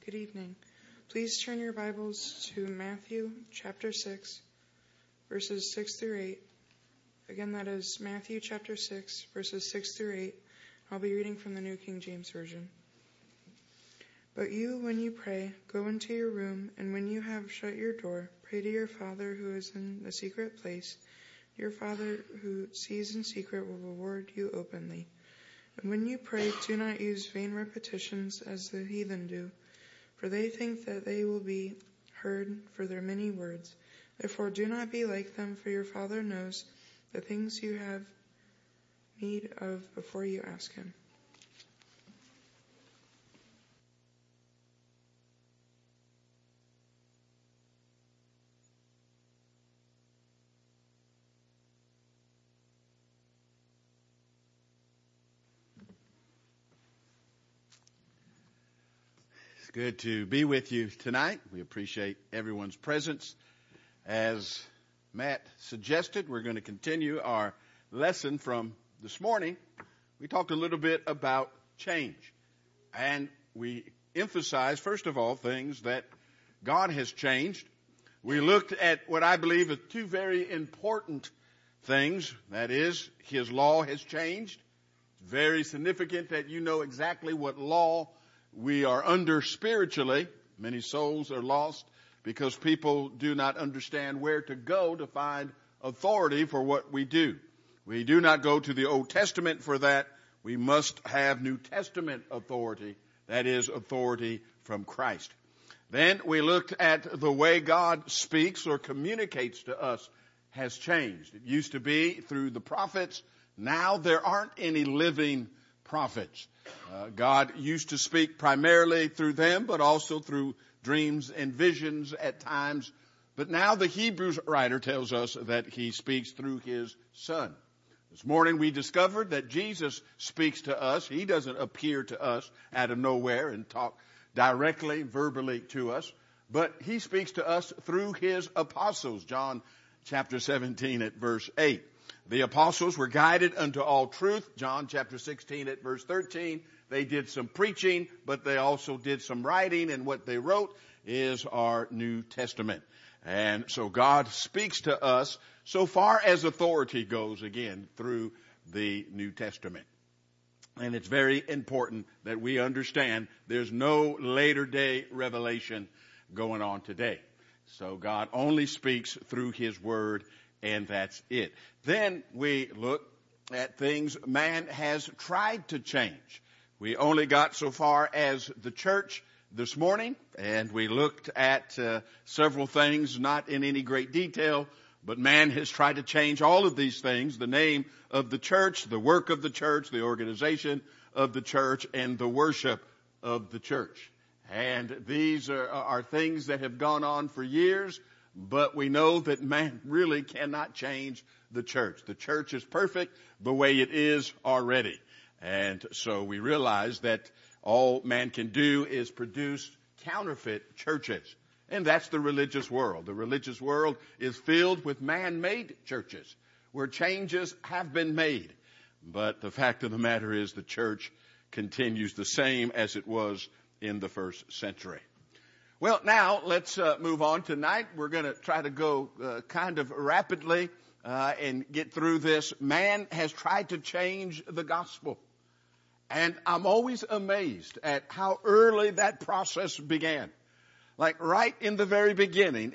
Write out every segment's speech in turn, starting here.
Good evening. Please turn your Bibles to Matthew chapter 6, verses 6 through 8. Again, that is Matthew chapter 6, verses 6 through 8. I'll be reading from the New King James Version. But you, when you pray, go into your room, and when you have shut your door, pray to your Father who is in the secret place. Your Father who sees in secret will reward you openly. And when you pray, do not use vain repetitions as the heathen do, for they think that they will be heard for their many words. Therefore do not be like them, for your Father knows the things you have need of before you ask him. Good to be with you tonight. We appreciate everyone's presence. As Matt suggested, we're going to continue our lesson from this morning. We talked a little bit about change. And we emphasized, first of all, things that God has changed. We looked at what I believe are two very important things. That is, his law has changed. It's very significant that you know exactly what law we are under spiritually. Many souls are lost because people do not understand where to go to find authority for what we do. We do not go to the Old Testament for that. We must have New Testament authority. That is authority from Christ. Then we looked at the way God speaks or communicates to us has changed. It used to be through the prophets. Now there aren't any living prophets. God used to speak primarily through them, but also through dreams and visions at times. But now the Hebrews writer tells us that he speaks through his Son. This morning we discovered that Jesus speaks to us. He doesn't appear to us out of nowhere and talk directly, verbally to us, but he speaks to us through his apostles. John chapter 17 at verse 8. The apostles were guided unto all truth. John chapter 16 at verse 13. They did some preaching, but they also did some writing, and what they wrote is our New Testament. And so God speaks to us so far as authority goes, again, through the New Testament. And it's very important that we understand there's no later day revelation going on today. So God only speaks through his word, and that's it. Then we look at things man has tried to change. We only got so far as the church this morning, and we looked at several things, not in any great detail, but man has tried to change all of these things: the name of the church, the work of the church, the organization of the church, and the worship of the church. And these are things that have gone on for years, but we know that man really cannot change the church. The church is perfect the way it is already. And so we realize that all man can do is produce counterfeit churches. And that's the religious world. The religious world is filled with man-made churches where changes have been made. But the fact of the matter is the church continues the same as it was in the first century. Well, now let's move on. Tonight we're going to try to go kind of rapidly and get through this. Man has tried to change the gospel. And I'm always amazed at how early that process began. Like right in the very beginning,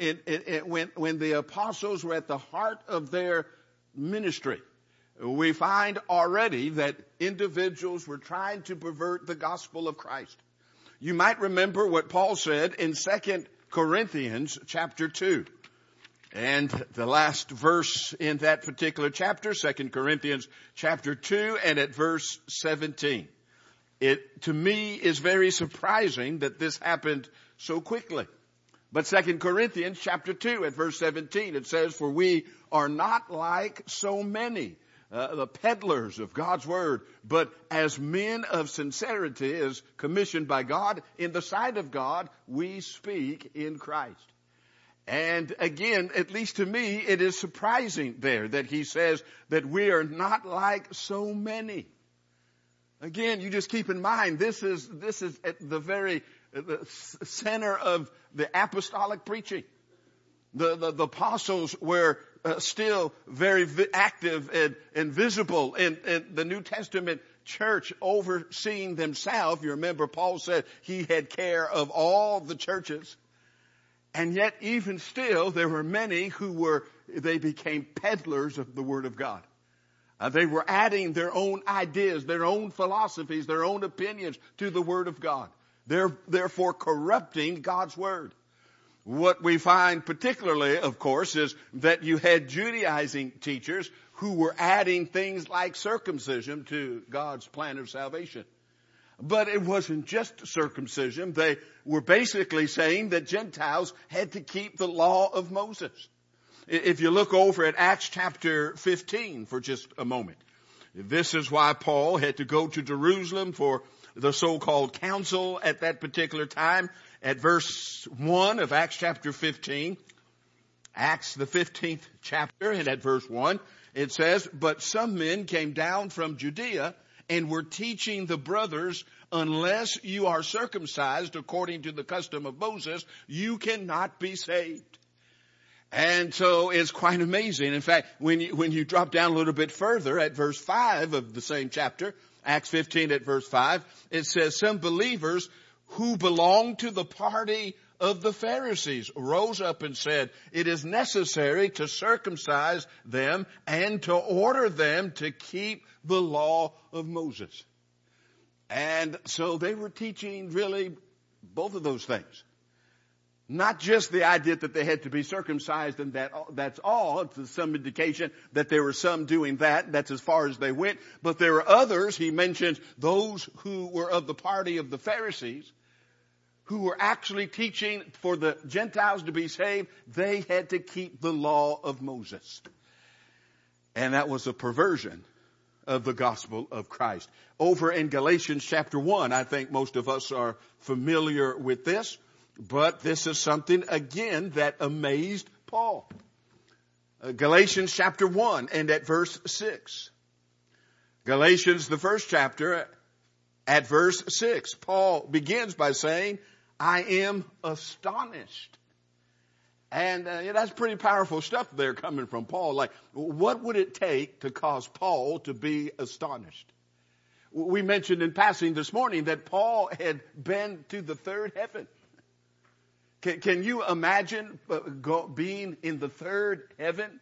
when the apostles were at the heart of their ministry, we find already that individuals were trying to pervert the gospel of Christ. You might remember what Paul said in 2 Corinthians chapter 2. And the last verse in that particular chapter, 2 Corinthians chapter 2 and at verse 17. It, to me, is very surprising that this happened so quickly. But 2 Corinthians chapter 2 at verse 17, it says, "For we are not like so many, the peddlers of God's word, but as men of sincerity, as commissioned by God, in the sight of God, we speak in Christ." And again, at least to me, it is surprising there that he says that we are not like so many. Again, you just keep in mind, this is at the very center of the apostolic preaching. The apostles were still very active and visible in the New Testament church, overseeing themselves. You remember Paul said he had care of all the churches. And yet even still, there were many they became peddlers of the Word of God. They were adding their own ideas, their own philosophies, their own opinions to the Word of God. Therefore corrupting God's Word. What we find particularly, of course, is that you had Judaizing teachers who were adding things like circumcision to God's plan of salvation. But it wasn't just circumcision. They were basically saying that Gentiles had to keep the law of Moses. If you look over at Acts chapter 15 for just a moment, this is why Paul had to go to Jerusalem for the so-called council at that particular time. At verse 1 of Acts chapter 15, Acts the 15th chapter, and at verse 1, it says, "But some men came down from Judea and were teaching the brothers, unless you are circumcised according to the custom of Moses, you cannot be saved." And so it's quite amazing. In fact, when you drop down a little bit further at verse 5 of the same chapter, Acts 15 at verse 5, it says, "Some believers who belonged to the party of the Pharisees rose up and said, 'It is necessary to circumcise them and to order them to keep the law of Moses.'" And so they were teaching really both of those things. Not just the idea that they had to be circumcised and that's all. It's some indication that there were some doing that. That's as far as they went. But there were others, he mentions, those who were of the party of the Pharisees, who were actually teaching for the Gentiles to be saved, they had to keep the law of Moses. And that was a perversion of the gospel of Christ. Over in Galatians chapter 1, I think most of us are familiar with this. But this is something, again, that amazed Paul. Galatians chapter 1 and at verse 6. Galatians, the first chapter, at verse 6. Paul begins by saying, "I am astonished." And that's pretty powerful stuff there coming from Paul. Like, what would it take to cause Paul to be astonished? We mentioned in passing this morning that Paul had been to the third heaven. Can you imagine being in the third heaven?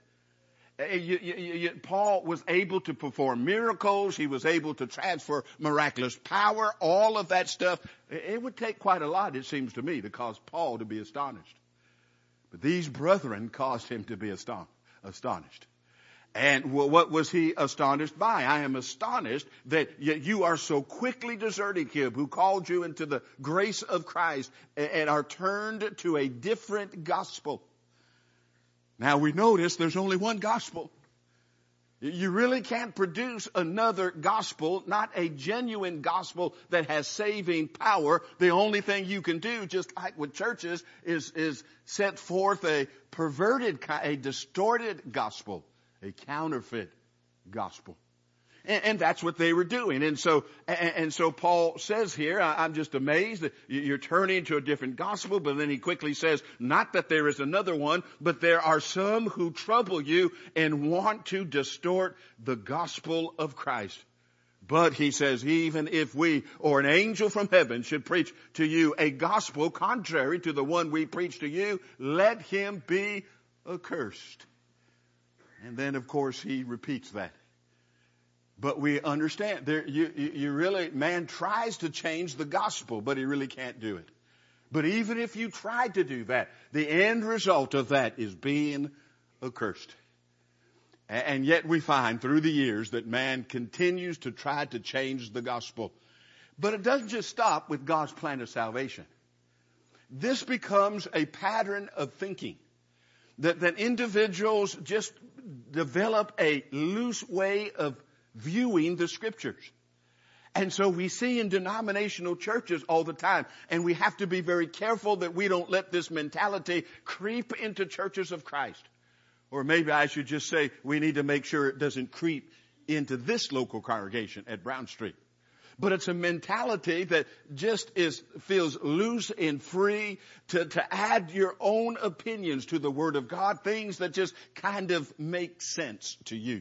Paul was able to perform miracles. He was able to transfer miraculous power, all of that stuff. It would take quite a lot, it seems to me, to cause Paul to be astonished. But these brethren caused him to be astonished. And what was he astonished by? "I am astonished that you are so quickly deserting him who called you into the grace of Christ and are turned to a different gospel." Now we notice there's only one gospel. You really can't produce another gospel, not a genuine gospel that has saving power. The only thing you can do, just like with churches, is set forth a perverted, a distorted gospel. A counterfeit gospel. And that's what they were doing. And so Paul says here, I'm just amazed that you're turning to a different gospel, but then he quickly says, not that there is another one, but there are some who trouble you and want to distort the gospel of Christ. But he says, even if we or an angel from heaven should preach to you a gospel contrary to the one we preach to you, let him be accursed. And then, of course, he repeats that. But we understand, man tries to change the gospel, but he really can't do it. But even if you tried to do that, the end result of that is being accursed. And yet we find through the years that man continues to try to change the gospel. But it doesn't just stop with God's plan of salvation. This becomes a pattern of thinking. That individuals just develop a loose way of viewing the scriptures. And so we see in denominational churches all the time, and we have to be very careful that we don't let this mentality creep into churches of Christ. Or maybe I should just say we need to make sure it doesn't creep into this local congregation at Brown Street. but it's a mentality that just feels loose and free to add your own opinions to the Word of God, things that just kind of make sense to you.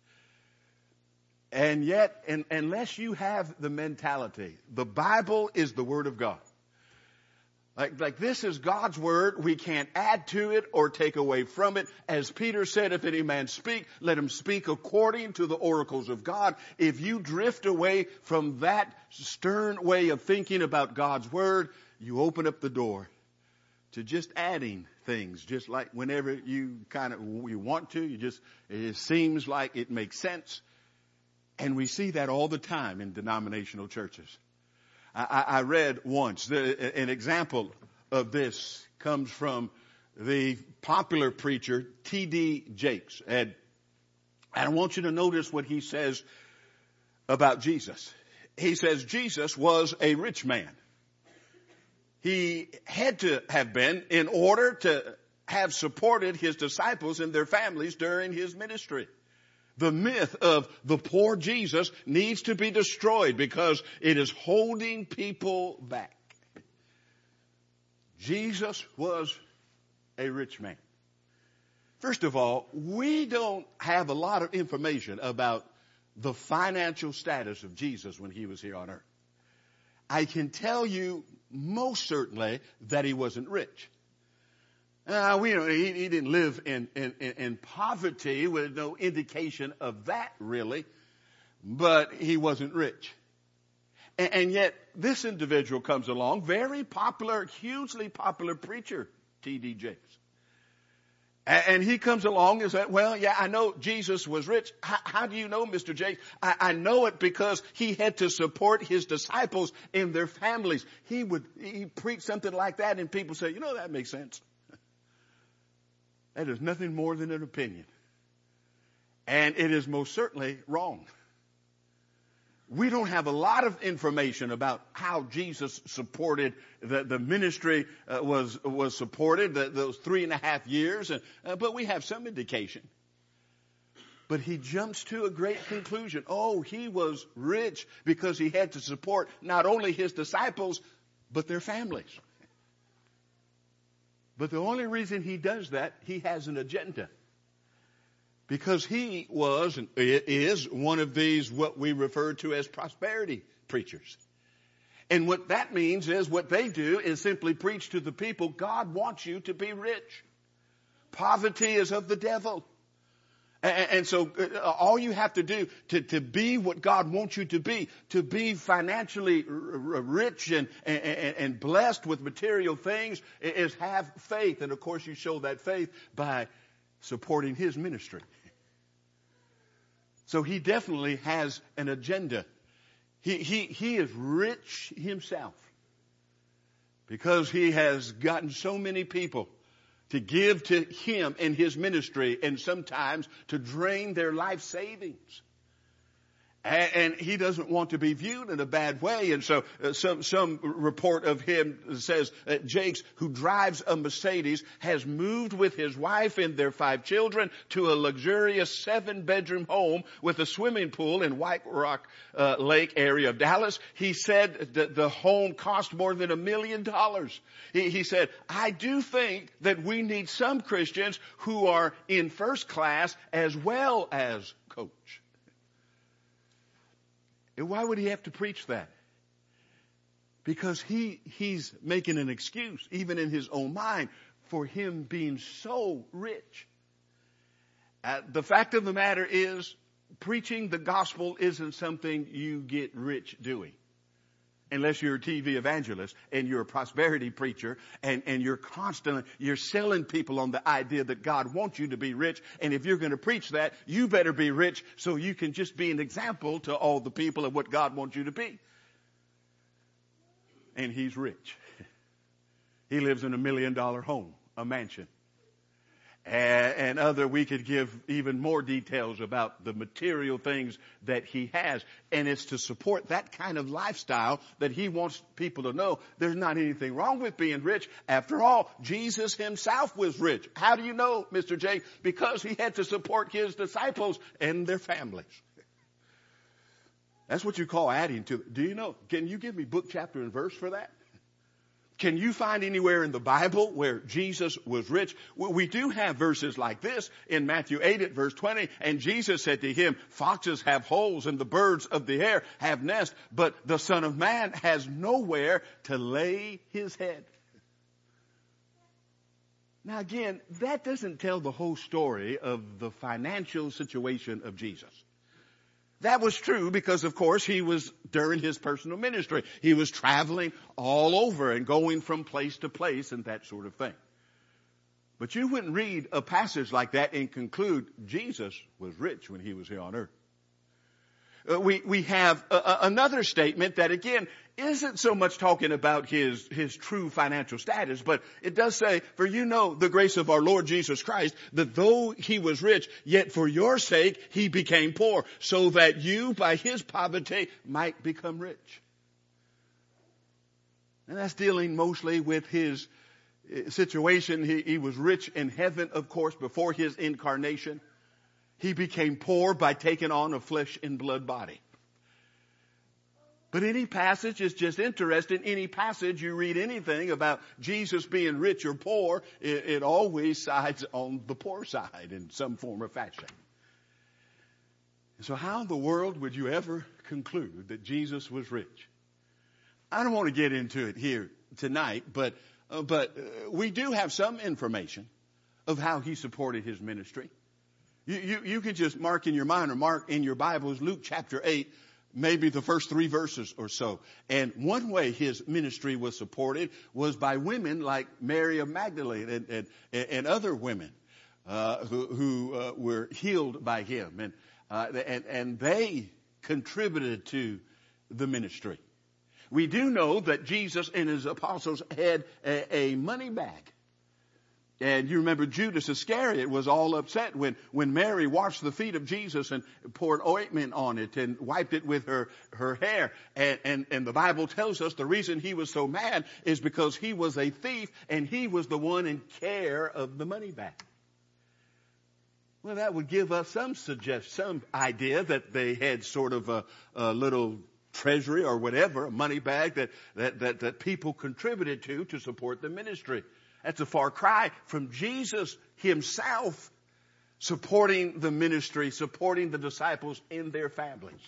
And yet, unless you have the mentality, the Bible is the Word of God. Like this is God's Word. We can't add to it or take away from it. As Peter said, if any man speak, let him speak according to the oracles of God. If you drift away from that stern way of thinking about God's Word, you open up the door to just adding things, just like whenever you want to, it seems like it makes sense. And we see that all the time in denominational churches. I read once, an example of this comes from the popular preacher T.D. Jakes. And I want you to notice what he says about Jesus. He says Jesus was a rich man. He had to have been in order to have supported his disciples and their families during his ministry. The myth of the poor Jesus needs to be destroyed because it is holding people back. Jesus was a rich man. First of all, we don't have a lot of information about the financial status of Jesus when he was here on earth. I can tell you most certainly that he wasn't rich. He didn't live in poverty with no indication of that really, but he wasn't rich. And yet this individual comes along, very popular, hugely popular preacher, T.D. Jakes. And he comes along and says, well, yeah, I know Jesus was rich. How do you know, Mr. Jakes? I know it because he had to support his disciples and their families. He preach something like that and people say, that makes sense. That is nothing more than an opinion. And it is most certainly wrong. We don't have a lot of information about how Jesus supported the ministry was supported those 3.5 years, but we have some indication. But he jumps to a great conclusion. Oh, he was rich because he had to support not only his disciples, but their families. But the only reason he does that, he has an agenda. Because he was and is one of these what we refer to as prosperity preachers. And what that means is what they do is simply preach to the people, God wants you to be rich. Poverty is of the devil. And so all you have to do to be what God wants you to be financially rich and blessed with material things, is have faith. And of course you show that faith by supporting his ministry. So he definitely has an agenda. He is rich himself because he has gotten so many people to give to him and his ministry, and sometimes to drain their life savings. And he doesn't want to be viewed in a bad way. And so some report of him says that Jakes, who drives a Mercedes, has moved with his wife and their 5 children to a luxurious 7-bedroom home with a swimming pool in White Rock Lake area of Dallas. He said that the home cost more than $1 million. He said, I do think that we need some Christians who are in first class as well as coach. And why would he have to preach that? Because he's making an excuse, even in his own mind, for him being so rich. The fact of the matter is, preaching the gospel isn't something you get rich doing. Unless you're a TV evangelist and you're a prosperity preacher and you're selling people on the idea that God wants you to be rich. And if you're going to preach that, you better be rich so you can just be an example to all the people of what God wants you to be. And he's rich. He lives in $1 million home, a mansion. And we could give even more details about the material things that he has. And it's to support that kind of lifestyle that he wants people to know there's not anything wrong with being rich. After all, Jesus himself was rich. How do you know, Mr. J? Because he had to support his disciples and their families. That's what you call adding to. Do you know? Can you give me book, chapter, and verse for that? Can you find anywhere in the Bible where Jesus was rich? We do have verses like this in Matthew 8 at verse 20. And Jesus said to him, foxes have holes and the birds of the air have nests, but the Son of Man has nowhere to lay his head. Now again, that doesn't tell the whole story of the financial situation of Jesus. That was true because, of course, he was during his personal ministry. He was traveling all over and going from place to place and that sort of thing. But you wouldn't read a passage like that and conclude Jesus was rich when he was here on earth. We have another statement that, again, isn't so much talking about his true financial status, but it does say, for you know the grace of our Lord Jesus Christ, that though he was rich, yet for your sake he became poor, so that you by his poverty might become rich. And that's dealing mostly with his situation. He was rich in heaven, of course, before his incarnation. He became poor by taking on a flesh and blood body. But any passage is just interesting. Any passage you read anything about Jesus being rich or poor, it always sides on the poor side in some form or fashion. So how in the world would you ever conclude that Jesus was rich? I don't want to get into it here tonight, but we do have some information of how he supported his ministry. You can just mark in your mind or mark in your Bibles Luke chapter 8, maybe the first 3 verses or so. And one way his ministry was supported was by women like Mary of Magdalene and other women who were healed by him. And they contributed to the ministry. We do know that Jesus and his apostles had a money bag. And you remember Judas Iscariot was all upset when Mary washed the feet of Jesus and poured ointment on it and wiped it with her hair. And the Bible tells us the reason he was so mad is because he was a thief and he was the one in care of the money bag. Well, that would give us some idea that they had sort of a little treasury or whatever, a money bag that people contributed to support the ministry. That's a far cry from Jesus himself supporting the ministry, supporting the disciples in their families.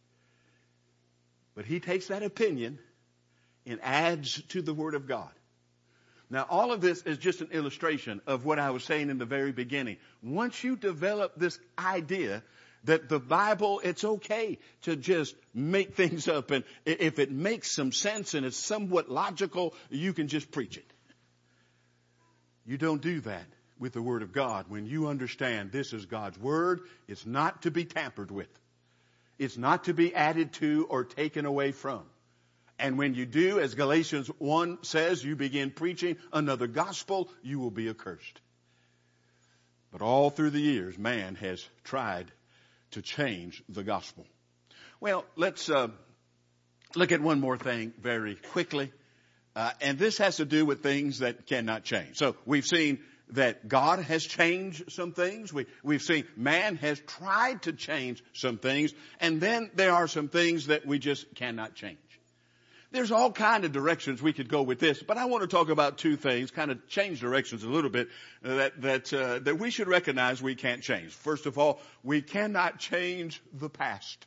But he takes that opinion and adds to the Word of God. Now, all of this is just an illustration of what I was saying in the very beginning. Once you develop this idea that the Bible, it's okay to just make things up, and if it makes some sense and it's somewhat logical, you can just preach it. You don't do that with the Word of God. When you understand this is God's Word, it's not to be tampered with. It's not to be added to or taken away from. And when you do, as Galatians 1 says, you begin preaching another gospel, you will be accursed. But all through the years, man has tried to change the gospel. Well, let's look at one more thing very quickly. And this has to do with things that cannot change. So we've seen that God has changed some things. We've seen man has tried to change some things. And then there are some things that we just cannot change. There's all kind of directions we could go with this, but I want to talk about 2 things, kind of change directions a little bit, that we should recognize we can't change. First of all, we cannot change the past.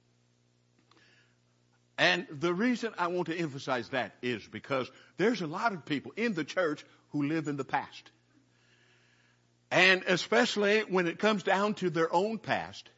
And the reason I want to emphasize that is because there's a lot of people in the church who live in the past. And especially when it comes down to their own past,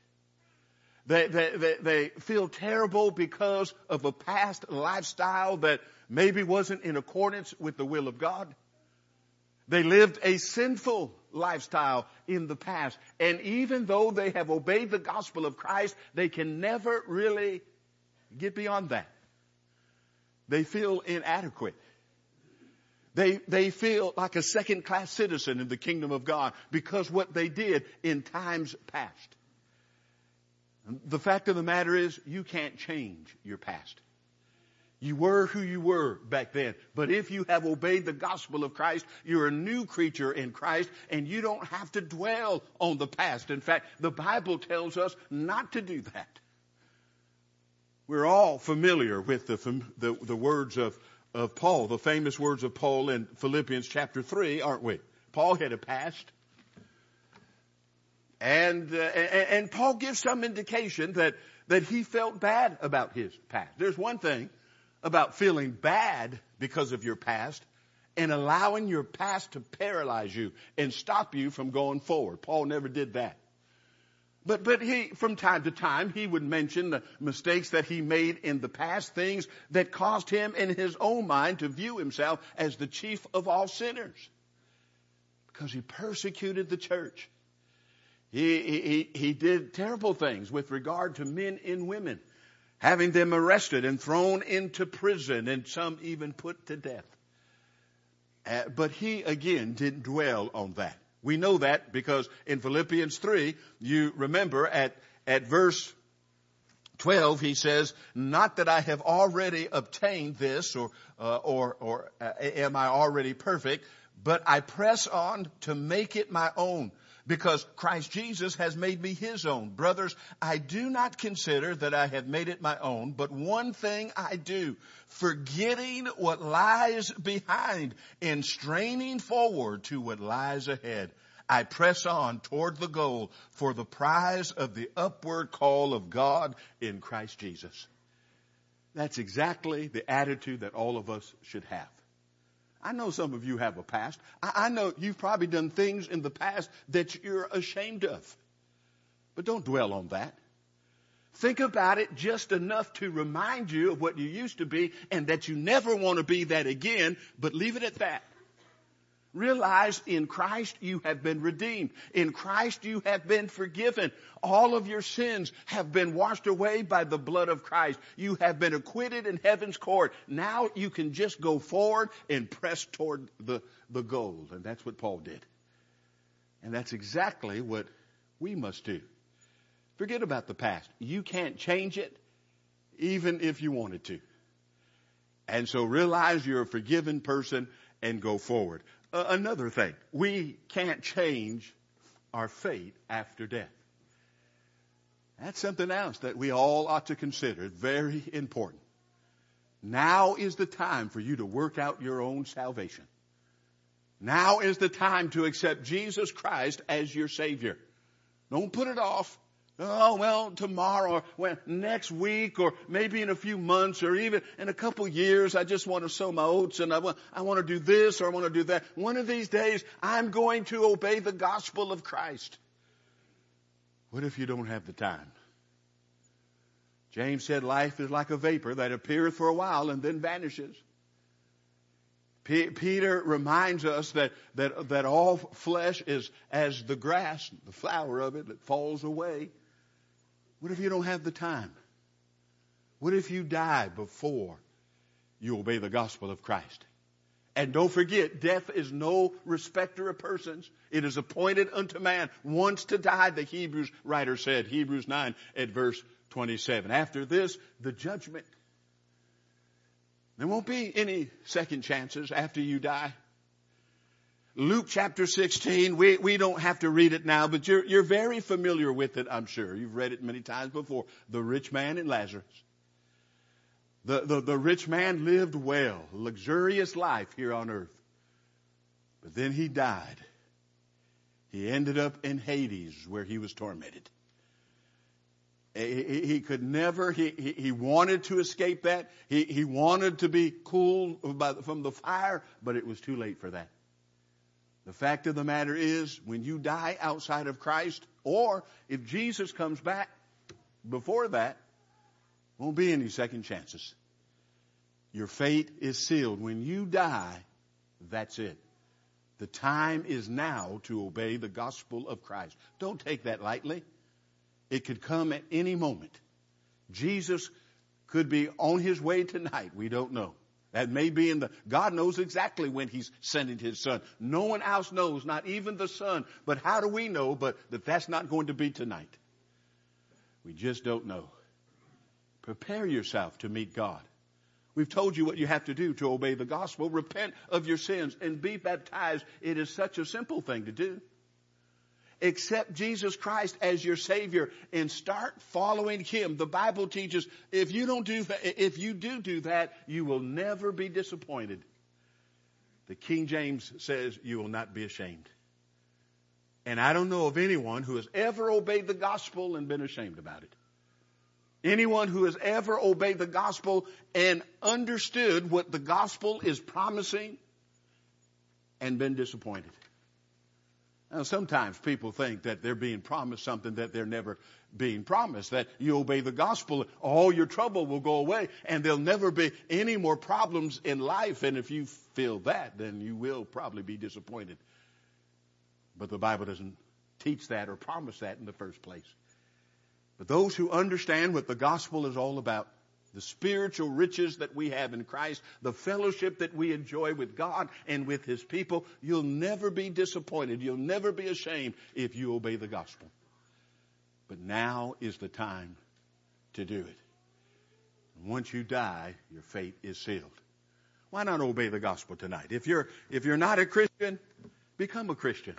they feel terrible because of a past lifestyle that maybe wasn't in accordance with the will of God. They lived a sinful lifestyle in the past. And even though they have obeyed the gospel of Christ, they can never really get beyond that. They feel inadequate. They feel like a second-class citizen in the kingdom of God because what they did in times past. The fact of the matter is, you can't change your past. You were who you were back then. But if you have obeyed the gospel of Christ, you're a new creature in Christ, and you don't have to dwell on the past. In fact, the Bible tells us not to do that. We're all familiar with the words of Paul, the famous words of Paul in Philippians chapter 3, aren't we? Paul had a past. And Paul gives some indication that he felt bad about his past. There's one thing about feeling bad because of your past and allowing your past to paralyze you and stop you from going forward. Paul never did that. But he, from time to time, he would mention the mistakes that he made in the past, things that caused him in his own mind to view himself as the chief of all sinners. Because he persecuted the church. He did terrible things with regard to men and women, having them arrested and thrown into prison and some even put to death. But he, again, didn't dwell on that. We know that because in Philippians 3, you remember at verse 12, he says, not that I have already obtained this or am I already perfect, but I press on to make it my own because Christ Jesus has made me his own. Brothers, I do not consider that I have made it my own, but one thing I do, forgetting what lies behind and straining forward to what lies ahead. I press on toward the goal for the prize of the upward call of God in Christ Jesus. That's exactly the attitude that all of us should have. I know some of you have a past. I know you've probably done things in the past that you're ashamed of. But don't dwell on that. Think about it just enough to remind you of what you used to be and that you never want to be that again, but leave it at that. Realize in Christ you have been redeemed. In Christ you have been forgiven. All of your sins have been washed away by the blood of Christ. You have been acquitted in heaven's court. Now you can just go forward and press toward the goal. And that's what Paul did. And that's exactly what we must do. Forget about the past. You can't change it even if you wanted to. And so realize you're a forgiven person and go forward. Another thing, we can't change our fate after death. That's something else that we all ought to consider. Very important. Now is the time for you to work out your own salvation. Now is the time to accept Jesus Christ as your Savior. Don't put it off. Oh, well, tomorrow or next week or maybe in a few months or even in a couple years, I just want to sow my oats and I want to do this or I want to do that. One of these days, I'm going to obey the gospel of Christ. What if you don't have the time? James said life is like a vapor that appeareth for a while and then vanishes. Peter reminds us that all flesh is as the grass, the flower of it that falls away. What if you don't have the time? What if you die before you obey the gospel of Christ? And don't forget, death is no respecter of persons. It is appointed unto man once to die, the Hebrews writer said, Hebrews 9 at verse 27. After this, the judgment. There won't be any second chances after you die. Luke chapter 16, we don't have to read it now, but you're very familiar with it, I'm sure. You've read it many times before. The rich man and Lazarus. The rich man lived well, luxurious life here on earth. But then he died. He ended up in Hades where he was tormented. He could never, he wanted to escape that. He wanted to be cool from the fire, but it was too late for that. The fact of the matter is, when you die outside of Christ, or if Jesus comes back before that, won't be any second chances. Your fate is sealed. When you die, that's it. The time is now to obey the gospel of Christ. Don't take that lightly. It could come at any moment. Jesus could be on his way tonight. We don't know. That may be God knows exactly when he's sending his son. No one else knows, not even the son. But how do we know that's not going to be tonight? We just don't know. Prepare yourself to meet God. We've told you what you have to do to obey the gospel. Repent of your sins and be baptized. It is such a simple thing to do. accept Jesus Christ as your Savior and start following Him. The Bible teaches if you do that, you will never be disappointed. The King James says you will not be ashamed. And I don't know of anyone who has ever obeyed the gospel and been ashamed about it. Anyone who has ever obeyed the gospel and understood what the gospel is promising and been disappointed. Now, sometimes people think that they're being promised something that they're never being promised, that you obey the gospel, all your trouble will go away, and there'll never be any more problems in life. And if you feel that, then you will probably be disappointed. But the Bible doesn't teach that or promise that in the first place. But those who understand what the gospel is all about, the spiritual riches that we have in Christ, the fellowship that we enjoy with God and with His people, you'll never be disappointed. You'll never be ashamed if you obey the gospel. But now is the time to do it. Once you die, your fate is sealed. Why not obey the gospel tonight? If you're not a Christian, become a Christian.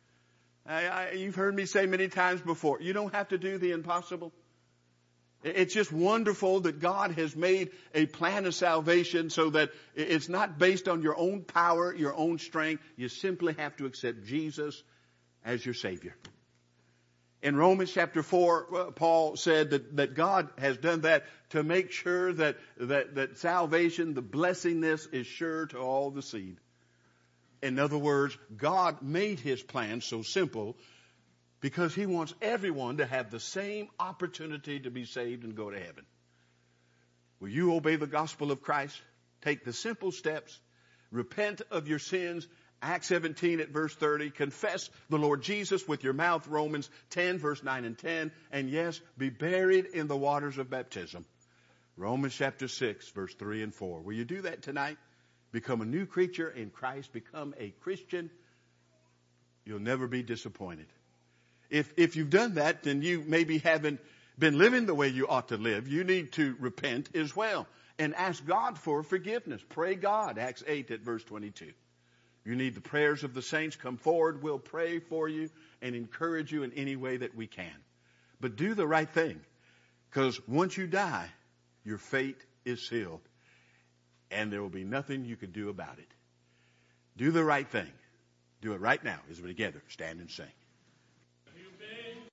You've heard me say many times before, you don't have to do the impossible. It's just wonderful that God has made a plan of salvation so that it's not based on your own power, your own strength. You simply have to accept Jesus as your Savior. In Romans chapter 4, Paul said that God has done that to make sure that salvation, the blessingness, is sure to all the seed. In other words, God made His plan so simple because He wants everyone to have the same opportunity to be saved and go to heaven. Will you obey the gospel of Christ? Take the simple steps. Repent of your sins. Acts 17 at verse 30. Confess the Lord Jesus with your mouth. Romans 10 verse 9 and 10. And yes, be buried in the waters of baptism. Romans chapter 6 verse 3 and 4. Will you do that tonight? Become a new creature in Christ. Become a Christian. You'll never be disappointed. If you've done that, then you maybe haven't been living the way you ought to live. You need to repent as well and ask God for forgiveness. Pray God. Acts 8 at verse 22. You need the prayers of the saints. Come forward. We'll pray for you and encourage you in any way that we can. But do the right thing, because once you die, your fate is sealed and there will be nothing you can do about it. Do the right thing. Do it right now as we together stand and sing.